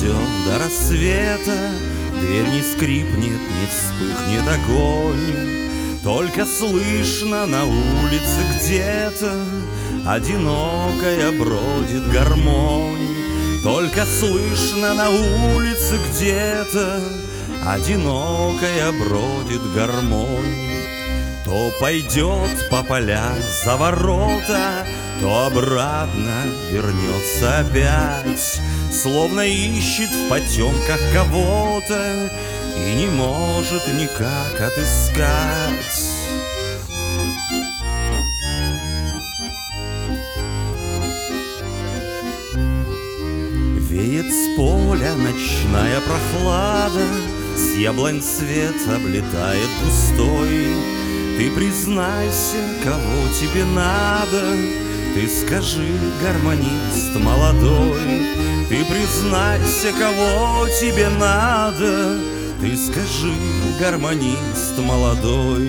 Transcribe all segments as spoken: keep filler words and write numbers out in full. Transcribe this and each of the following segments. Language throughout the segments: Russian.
все до рассвета, дверь не скрипнет, не вспыхнет огонь. Только слышно на улице где-то одинокая бродит гармонь. Только слышно на улице где-то одинокая бродит гармонь. То пойдет по полям за ворота, то обратно вернется опять, словно ищет в потемках кого-то и не может никак отыскать. Веет с поля ночная прохлада, с яблонь свет облетает густой. Ты признайся, кого тебе надо, ты скажи, гармонист молодой. Ты признайся, кого тебе надо, ты скажи, гармонист молодой.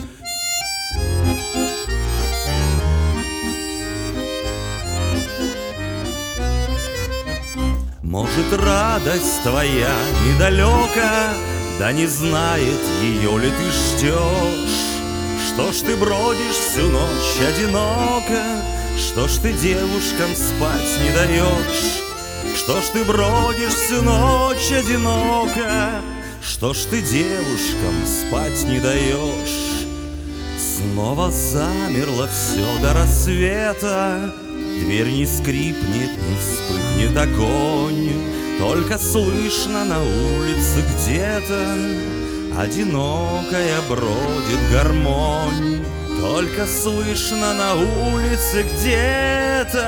Может, радость твоя недалека, да не знает, ее ли ты ждешь. Что ж ты бродишь всю ночь одиноко, что ж ты девушкам спать не даешь? Что ж ты бродишь всю ночь одиноко, что ж ты девушкам спать не даешь? Снова замерло все до рассвета, дверь не скрипнет, не вспыхнет огонь. Только слышно на улице где-то одинокая бродит гармонь. Только слышно на улице где-то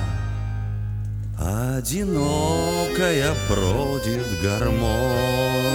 одинокая бродит гармонь.